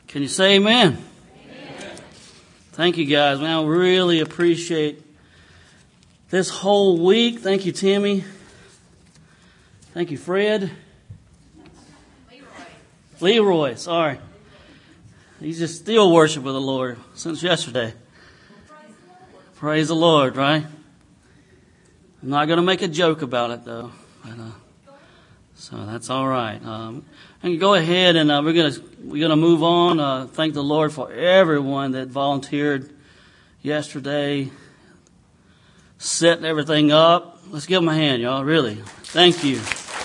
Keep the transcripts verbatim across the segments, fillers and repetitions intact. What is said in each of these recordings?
Can you say amen? Amen? Thank you guys, man. I really appreciate this whole week. Thank you, Timmy. Thank you, Fred. Leroy. Leroy, sorry. He's just still worshiping the Lord since yesterday. Praise the Lord, right? I'm not going to make a joke about it, though. But, uh, so that's all right. Um, and go ahead, and uh, we're going to we're going to move on. Uh, thank the Lord for everyone that volunteered yesterday, setting everything up. Let's give them a hand, y'all. Really, thank you.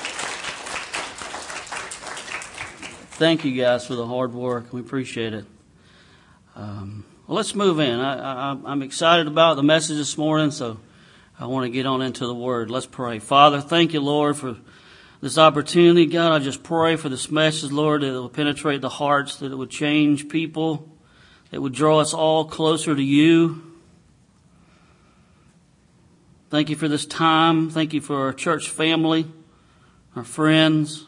Thank you guys for the hard work. We appreciate it. Um, well, let's move in. I, I, I'm excited about the message this morning, so I want to get on into the Word. Let's pray. Father, thank you, Lord, for this opportunity. God, I just pray for this message, Lord, that it will penetrate the hearts, that it would change people, that it would draw us all closer to you. Thank you for this time. Thank you for our church family, our friends.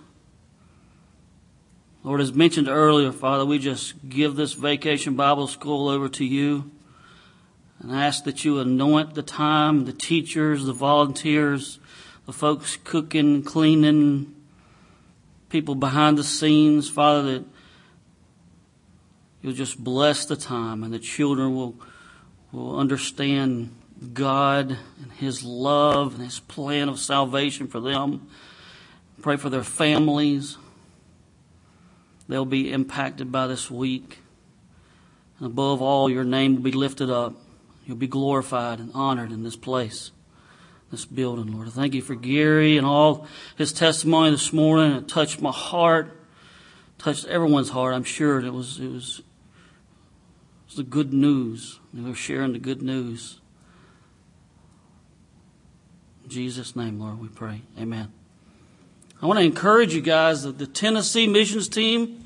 Lord, as mentioned earlier, Father, we just give this Vacation Bible School over to you and ask that you anoint the time, the teachers, the volunteers, the folks cooking, cleaning, people behind the scenes, Father, that you'll just bless the time and the children will, will understand God and His love and His plan of salvation for them. Pray for their families. They'll be impacted by this week. And above all, your name will be lifted up. You'll be glorified and honored in this place, this building, Lord. I thank you for Gary and all his testimony this morning. It touched my heart, touched everyone's heart. I'm sure it was it was, it was the good news. They were sharing the good news. In Jesus' name, Lord, we pray. Amen. I want to encourage you guys that the Tennessee missions team,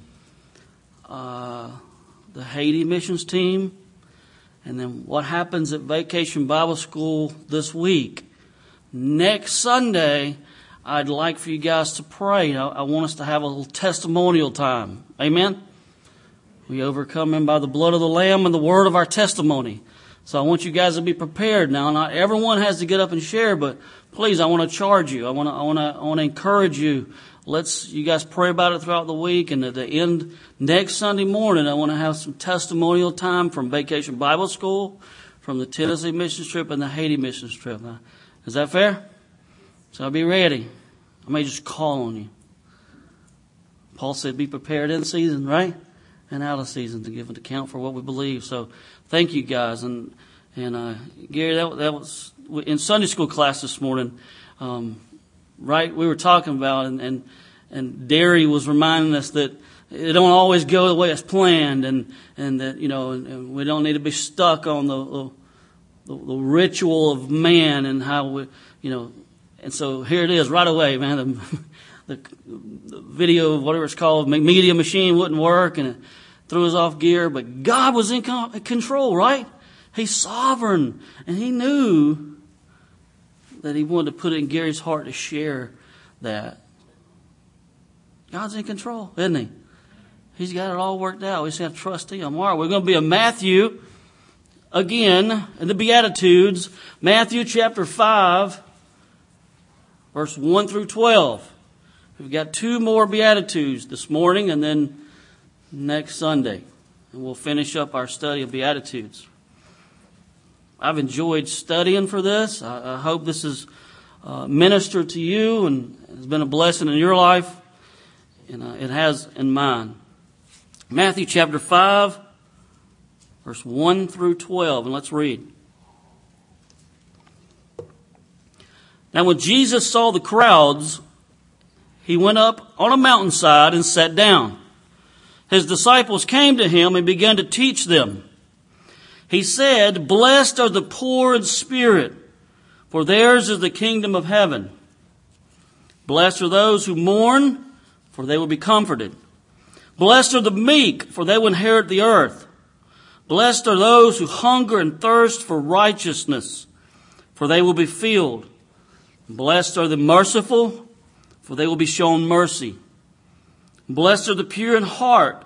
uh, the Haiti missions team, and then what happens at Vacation Bible School this week. Next Sunday, I'd like for you guys to pray. I, I want us to have a little testimonial time. Amen? We overcome him by the blood of the Lamb and the word of our testimony. So I want you guys to be prepared now. Not everyone has to get up and share, but please, I want to charge you. I want to, I want to, I want to encourage you. Let's, you guys pray about it throughout the week. And at the end, next Sunday morning, I want to have some testimonial time from Vacation Bible School, from the Tennessee missions trip and the Haiti missions trip. Is that fair? So I'll be ready. I may just call on you. Paul said, be prepared in season, right? And out of season to give an account for what we believe. So thank you guys. And, and, uh, Gary, that, that was in Sunday school class this morning. Um, right. We were talking about, and, and, and Derry was reminding us that it don't always go the way it's planned, and, and that, you know, and, and we don't need to be stuck on the, the, the, the ritual of man and how we, you know, and so here it is right away, man. The, the, the video, whatever it's called, media machine wouldn't work, and it threw us off gear, but God was in control, right? He's sovereign, and He knew that He wanted to put it in Gary's heart to share that. God's in control, isn't He? He's got it all worked out. We just have to trust Him. All right, we're going to be in Matthew again, in the Beatitudes, Matthew chapter five, verse one through twelve. We've got two more Beatitudes this morning and then next Sunday. And we'll finish up our study of Beatitudes. I've enjoyed studying for this. I, I hope this has uh, ministered to you and has been a blessing in your life. And uh, it has in mine. Matthew chapter five, verse one through twelve. And let's read. Now when Jesus saw the crowds, He went up on a mountainside and sat down. His disciples came to Him and began to teach them. He said, blessed are the poor in spirit, for theirs is the kingdom of heaven. Blessed are those who mourn, for they will be comforted. Blessed are the meek, for they will inherit the earth. Blessed are those who hunger and thirst for righteousness, for they will be filled. Blessed are the merciful, for they will be shown mercy. Blessed are the pure in heart,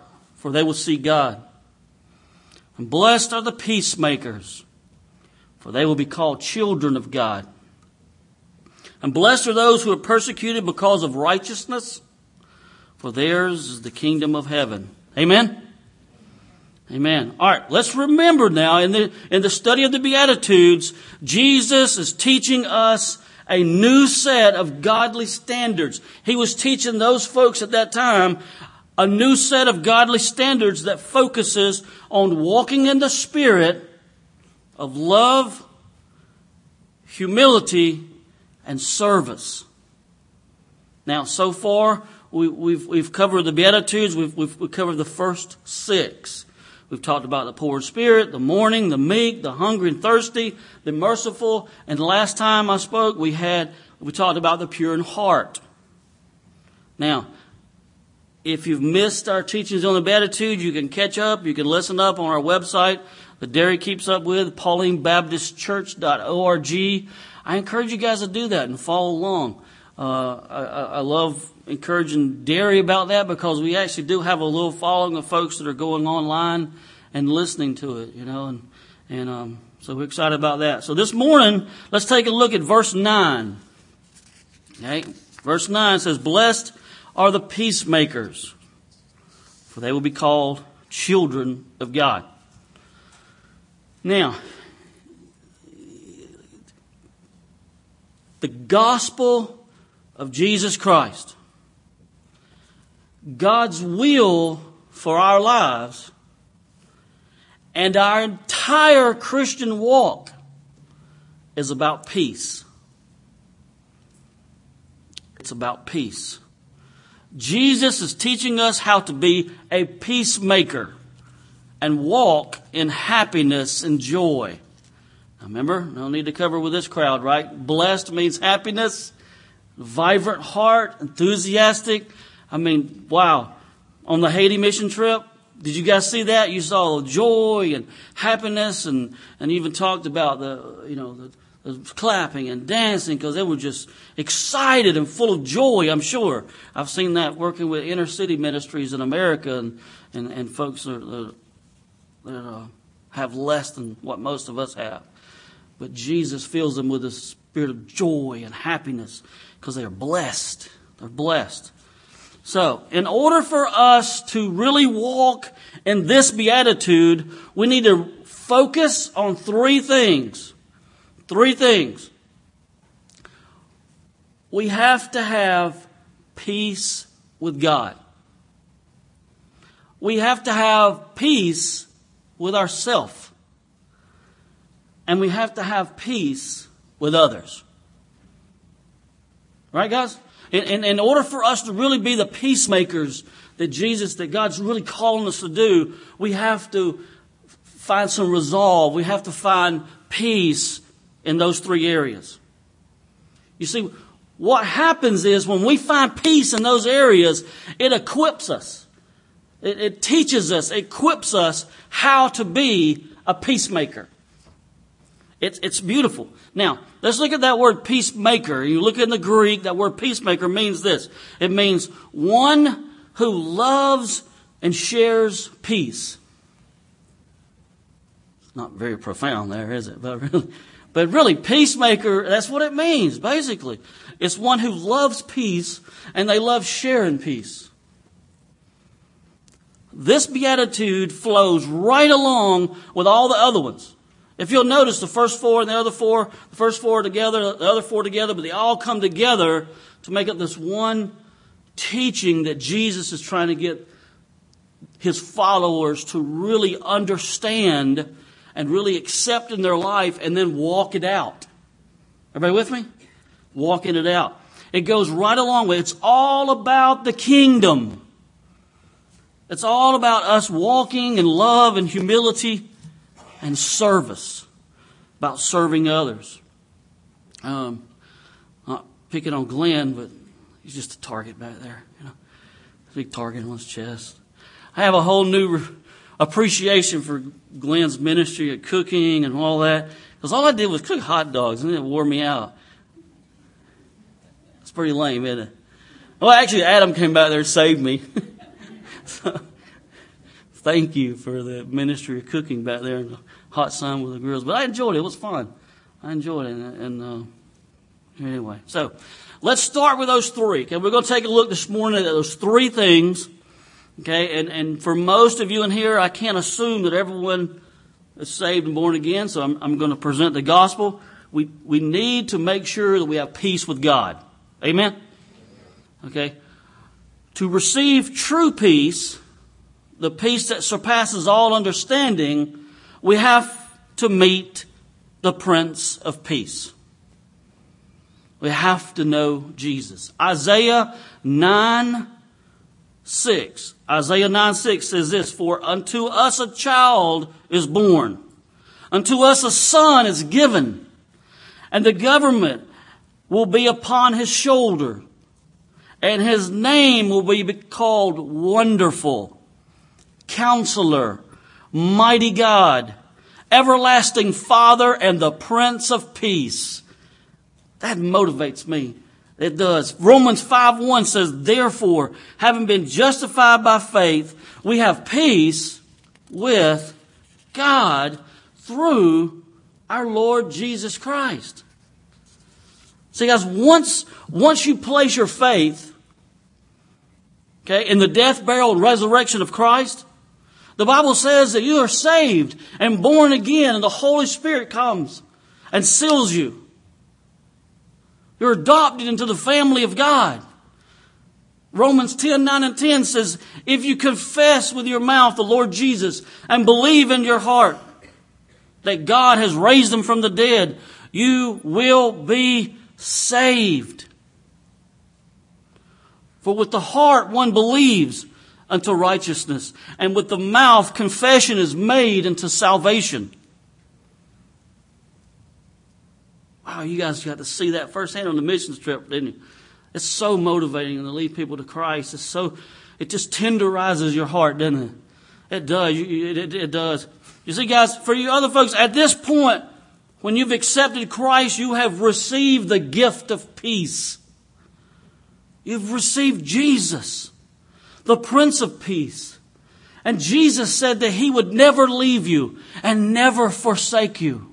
for they will see God. And blessed are the peacemakers, for they will be called children of God. And blessed are those who are persecuted because of righteousness, for theirs is the kingdom of heaven. Amen? Amen. All right, let's remember now, in the, in the study of the Beatitudes, Jesus is teaching us a new set of godly standards. He was teaching those folks at that time a new set of godly standards that focuses on walking in the spirit of love, humility, and service. Now, so far, we, we've, we've covered the Beatitudes. We've, we've, we've covered the first six. We've talked about the poor in spirit, the mourning, the meek, the hungry and thirsty, the merciful. And the last time I spoke, we had we talked about the pure in heart. Now, if you've missed our teachings on the Beatitudes, you can catch up. You can listen up on our website, that Derry keeps up with, pauline baptist church dot org. I encourage you guys to do that and follow along. Uh, I, I love encouraging Derry about that because we actually do have a little following of folks that are going online and listening to it, you know, and, and um, so we're excited about that. So this morning, let's take a look at verse nine. Okay, verse nine says, "Blessed are the peacemakers, for they will be called children of God." Now, the gospel of Jesus Christ, God's will for our lives, and our entire Christian walk is about peace. It's about peace. Jesus is teaching us how to be a peacemaker and walk in happiness and joy. Now remember, no need to cover with this crowd, right? Blessed means happiness, vibrant heart, enthusiastic. I mean, wow. On the Haiti mission trip, did you guys see that? You saw joy and happiness, and, and even talked about the, you know, the, the clapping and dancing because they were just excited and full of joy, I'm sure. I've seen that working with inner city ministries in America, and, and, and folks that, that, that uh, have less than what most of us have. But Jesus fills them with a spirit of joy and happiness because they are blessed. They're blessed. So, in order for us to really walk in this beatitude, we need to focus on three things. Three things. We have to have peace with God. We have to have peace with ourselves. And we have to have peace with others. Right, guys? In, in, in order for us to really be the peacemakers that Jesus, that God's really calling us to do, we have to find some resolve. We have to find peace in those three areas. You see, what happens is when we find peace in those areas, it equips us. It, it teaches us, it equips us how to be a peacemaker. It's, it's beautiful. Now, let's look at that word peacemaker. You look in the Greek, that word peacemaker means this. It means one who loves and shares peace. It's not very profound there, is it? But really, but really, peacemaker, that's what it means, basically. It's one who loves peace and they love sharing peace. This beatitude flows right along with all the other ones. If you'll notice, the first four and the other four, the first four are together, the other four together, but they all come together to make up this one teaching that Jesus is trying to get his followers to really understand and really accept in their life and then walk it out. Everybody with me? Walking it out. It goes right along with it. It's all about the kingdom. It's all about us walking in love and humility and service, about serving others. Um, not picking on Glenn, but he's just a target back there, you know, big target on his chest. I have a whole new re- appreciation for Glenn's ministry at cooking and all that, because all I did was cook hot dogs, and it wore me out. It's pretty lame, isn't it? Well, actually, Adam came back there and saved me. so, thank you for the ministry of cooking back there in the hot sun with the grills. But I enjoyed it. It was fun. I enjoyed it. And, and uh, anyway, so let's start with those three. Okay, we're going to take a look this morning at those three things. Okay, and, and for most of you in here, I can't assume that everyone is saved and born again, so I'm, I'm going to present the gospel. We, we need to make sure that we have peace with God. Amen? Okay. To receive true peace, the peace that surpasses all understanding, we have to meet the Prince of Peace. We have to know Jesus. Isaiah nine six. Isaiah nine six says this, "For unto us a child is born, unto us a son is given, and the government will be upon his shoulder, and his name will be called Wonderful, Counselor, Mighty God, Everlasting Father, and the Prince of Peace." That motivates me. It does. Romans five one says, "Therefore, having been justified by faith, we have peace with God through our Lord Jesus Christ." See, guys, once, once you place your faith, okay, in the death, burial, and resurrection of Christ, the Bible says that you are saved and born again, and the Holy Spirit comes and seals you. You're adopted into the family of God. Romans ten nine and ten says, "If you confess with your mouth the Lord Jesus and believe in your heart that God has raised him from the dead, you will be saved. For with the heart one believes unto righteousness, and with the mouth confession is made unto salvation." Wow, you guys got to see that firsthand on the missions trip, didn't you? It's so motivating to lead people to Christ. It's so, it just tenderizes your heart, doesn't it? It does. It, it, it does. You see, guys, for you other folks, at this point, when you've accepted Christ, you have received the gift of peace. You've received Jesus, the Prince of Peace. And Jesus said that he would never leave you and never forsake you.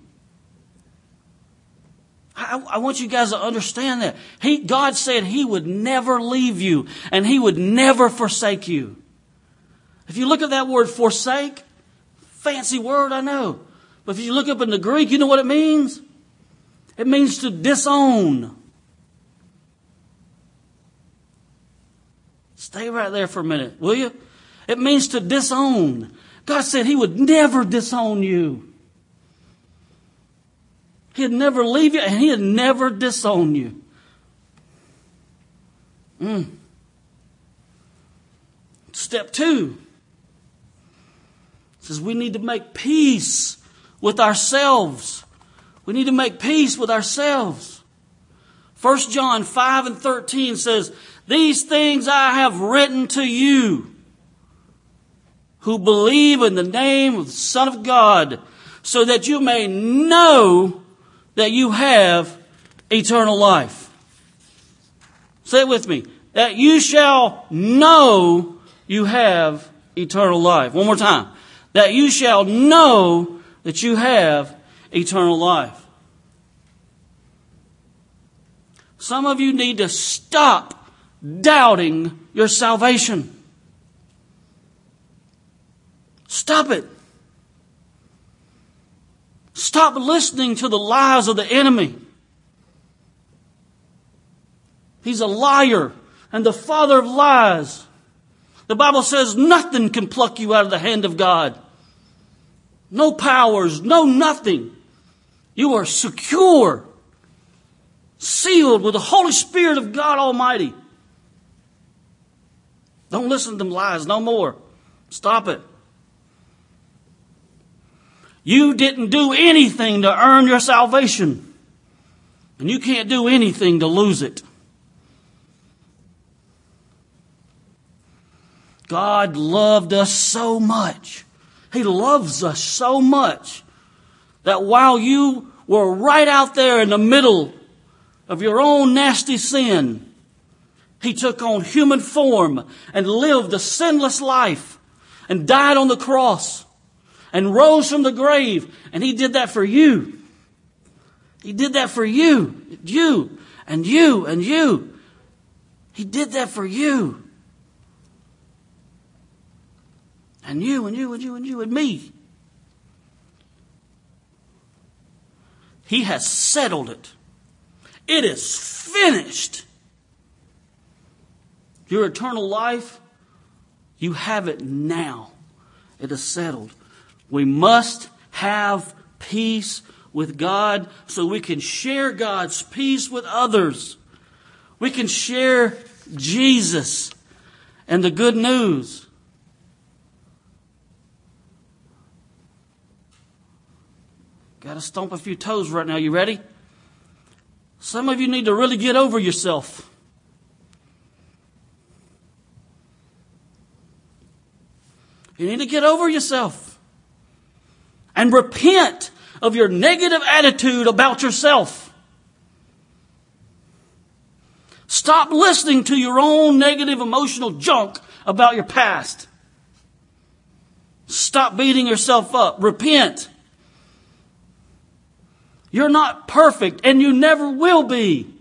I, I want you guys to understand that. He, God said he would never leave you and he would never forsake you. If you look at that word forsake, fancy word, I know. But if you look up in the Greek, you know what it means? It means to disown. Stay right there for a minute, will you? It means to disown. God said he would never disown you. He'd never leave you and he'd never disown you. Mm. Step two says we need to make peace with ourselves. We need to make peace with ourselves. First John five and thirteen says, "These things I have written to you who believe in the name of the Son of God, so that you may know that you have eternal life." Say it with me. That you shall know you have eternal life. One more time. That you shall know that you have eternal life. Some of you need to stop doubting your salvation. Stop it. Stop listening to the lies of the enemy. He's a liar and the father of lies. The Bible says nothing can pluck you out of the hand of God. No powers, no nothing. You are secure, sealed with the Holy Spirit of God Almighty. Don't listen to them lies no more. Stop it. You didn't do anything to earn your salvation. And you can't do anything to lose it. God loved us so much. He loves us so much that while you were right out there in the middle of your own nasty sin, He took on human form and lived a sinless life and died on the cross and rose from the grave. And He did that for you. He did that for you. You and you and you. He did that for you. And you and you and you and you and me. He has settled it. It is finished. Your eternal life, you have it now. It is settled. We must have peace with God so we can share God's peace with others. We can share Jesus and the good news. Got to stomp a few toes right now. You ready? Some of you need to really get over yourself. You need to get over yourself and repent of your negative attitude about yourself. Stop listening to your own negative emotional junk about your past. Stop beating yourself up. Repent. You're not perfect and you never will be.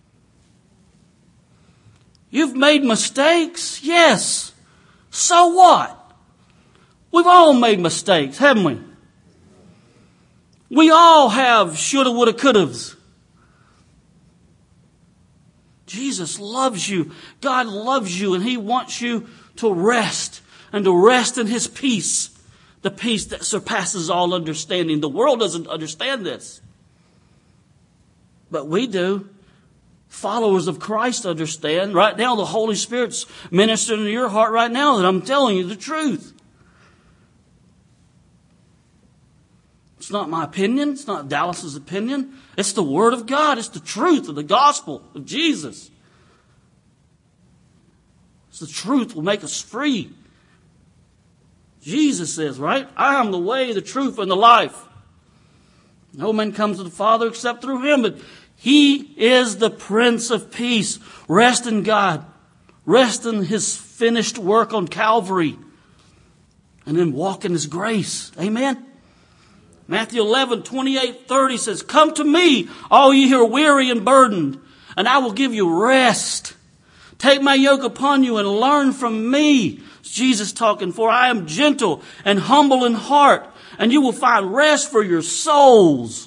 You've made mistakes, yes. So what? We've all made mistakes, haven't we? We all have shoulda, woulda, couldas. Jesus loves you. God loves you, and He wants you to rest and to rest in His peace. The peace that surpasses all understanding. The world doesn't understand this. But we do. Followers of Christ understand. Right now, the Holy Spirit's ministering to your heart right now that I'm telling you the truth. It's not my opinion. It's not Dallas's opinion. It's the Word of God. It's the truth of the gospel of Jesus. It's the truth will make us free. Jesus says, right? I am the way, the truth, and the life. No man comes to the Father except through Him. But He is the Prince of Peace. Rest in God. Rest in His finished work on Calvary. And then walk in His grace. Amen? Matthew eleven, twenty-eight, thirty says, come to me, all ye who are weary and burdened, and I will give you rest. Take my yoke upon you and learn from me. It's Jesus talking, for I am gentle and humble in heart, and you will find rest for your souls.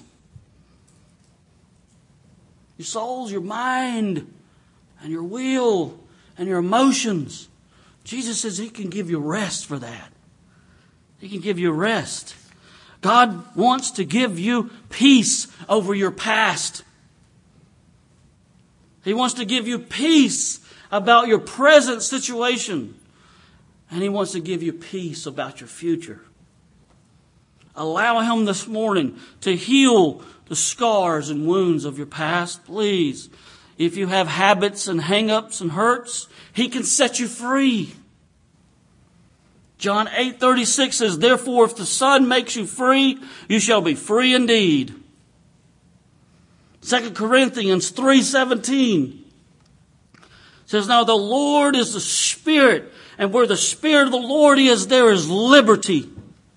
Your souls, your mind, and your will, and your emotions. Jesus says He can give you rest for that. He can give you rest. God wants to give you peace over your past. He wants to give you peace about your present situation. And He wants to give you peace about your future. Allow Him this morning to heal the scars and wounds of your past. Please, if you have habits and hang-ups and hurts, He can set you free. John eight thirty-six says, therefore, if the Son makes you free, you shall be free indeed. Second Corinthians three seventeen says, now the Lord is the Spirit, and where the Spirit of the Lord is, there is liberty.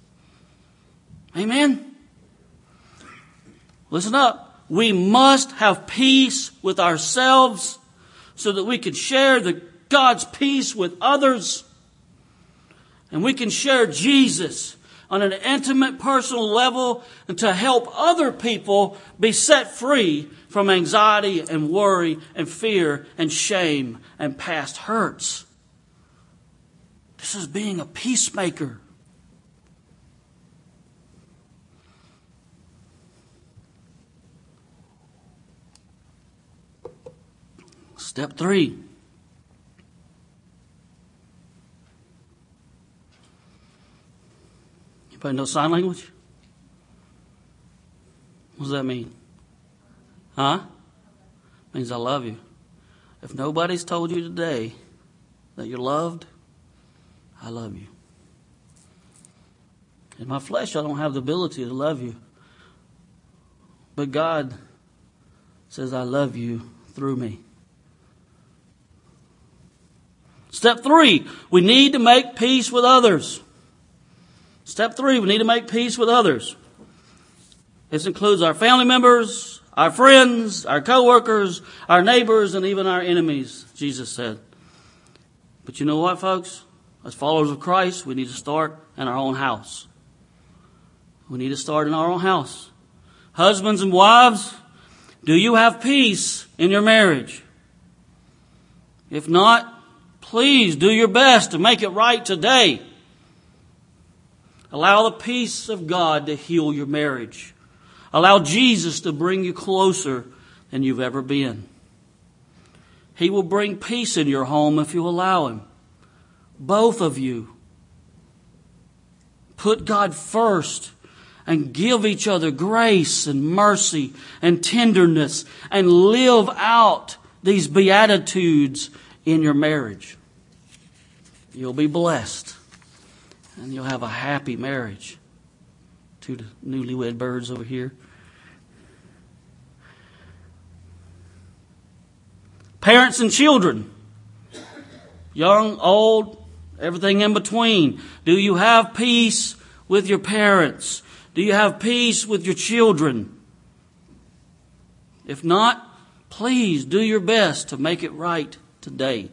Amen? Listen up. We must have peace with ourselves so that we can share the God's peace with others. And we can share Jesus on an intimate, personal level and to help other people be set free from anxiety and worry and fear and shame and past hurts. This is being a peacemaker. Step three. Anybody know sign language? What does that mean? Huh? It means I love you. If nobody's told you today that you're loved, I love you. In my flesh, I don't have the ability to love you. But God says, I love you through me. Step three, we need to make peace with others. Step three, we need to make peace with others. This includes our family members, our friends, our co-workers, our neighbors, and even our enemies, Jesus said. But you know what, folks? As followers of Christ, we need to start in our own house. We need to start in our own house. Husbands and wives, do you have peace in your marriage? If not, please do your best to make it right today. Allow the peace of God to heal your marriage. Allow Jesus to bring you closer than you've ever been. He will bring peace in your home if you allow Him. Both of you. Put God first and give each other grace and mercy and tenderness and live out these beatitudes in your marriage. You'll be blessed and you'll have a happy marriage. To the newlywed birds over here. Parents and children. Young, old, everything in between. Do you have peace with your parents? Do you have peace with your children? If not, please do your best to make it right today.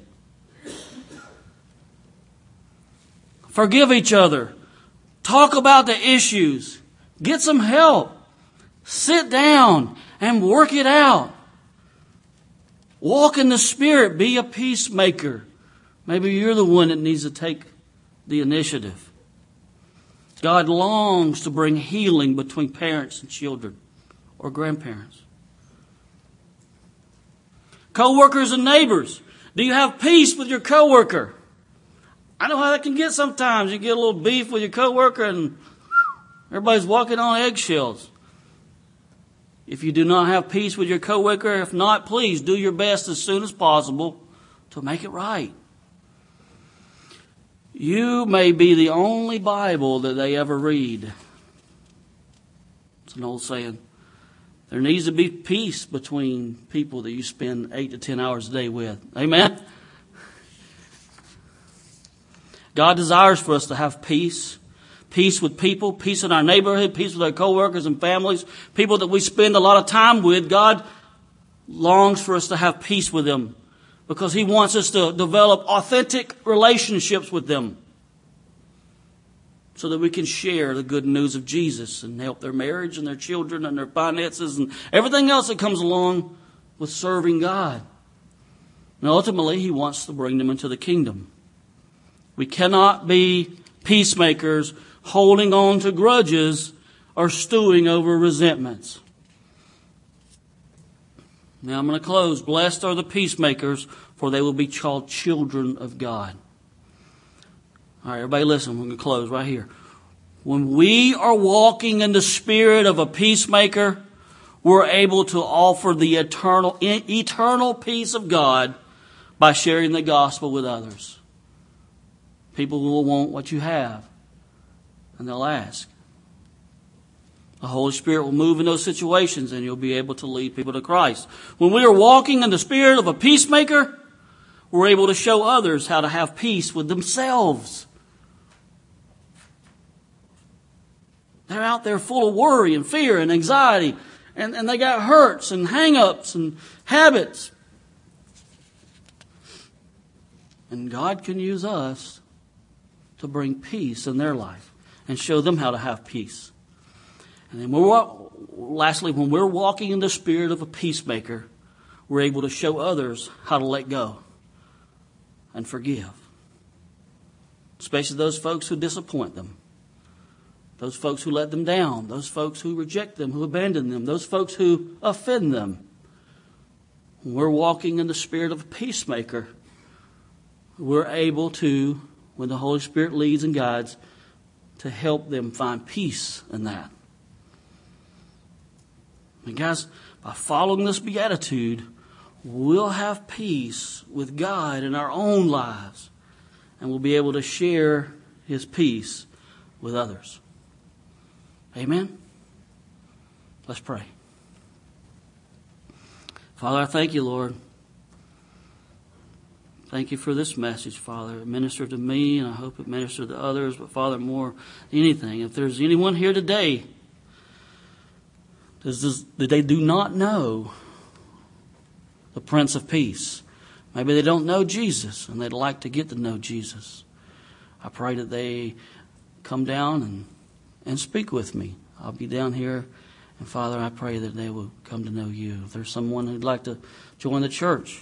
Forgive each other. Talk about the issues. Get some help. Sit down and work it out. Walk in the Spirit. Be a peacemaker. Maybe you're the one that needs to take the initiative. God longs to bring healing between parents and children or grandparents. Co-workers and neighbors. Do you have peace with your co-worker? I know how that can get sometimes. You get a little beef with your co-worker and everybody's walking on eggshells. If you do not have peace with your co-worker, if not, please do your best as soon as possible to make it right. You may be the only Bible that they ever read. It's an old saying. There needs to be peace between people that you spend eight to ten hours a day with. Amen? God desires for us to have peace. Peace with people, peace in our neighborhood, peace with our co-workers and families, people that we spend a lot of time with. God longs for us to have peace with them because He wants us to develop authentic relationships with them so that we can share the good news of Jesus and help their marriage and their children and their finances and everything else that comes along with serving God. And ultimately, He wants to bring them into the kingdom. We cannot be peacemakers holding on to grudges or stewing over resentments. Now I'm going to close. Blessed are the peacemakers, for they will be called children of God. All right, everybody listen. We're going to close right here. When we are walking in the spirit of a peacemaker, we're able to offer the eternal, eternal peace of God by sharing the gospel with others. People will want what you have, and they'll ask. The Holy Spirit will move in those situations, and you'll be able to lead people to Christ. When we are walking in the spirit of a peacemaker, we're able to show others how to have peace with themselves. They're out there full of worry and fear and anxiety, and, and they got hurts and hang-ups and habits. And God can use us to bring peace in their life and show them how to have peace. And then we're, lastly, when we're walking in the spirit of a peacemaker, we're able to show others how to let go and forgive. Especially those folks who disappoint them. Those folks who let them down. Those folks who reject them, who abandon them. Those folks who offend them. When we're walking in the spirit of a peacemaker, we're able to, when the Holy Spirit leads and guides, to help them find peace in that. And guys, by following this beatitude, we'll have peace with God in our own lives. And we'll be able to share His peace with others. Amen? Let's pray. Father, I thank you, Lord. Thank you for this message, Father. It ministered to me, and I hope it ministered to others. But, Father, more than anything, if there's anyone here today that they do not know the Prince of Peace, maybe they don't know Jesus, and they'd like to get to know Jesus, I pray that they come down and, and speak with me. I'll be down here. And, Father, I pray that they will come to know you. If there's someone who'd like to join the church,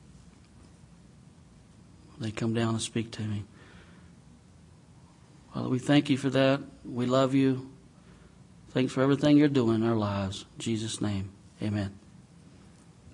they come down and speak to me. Father, we thank you for that. We love you. Thanks for everything you're doing in our lives. In Jesus' name, amen.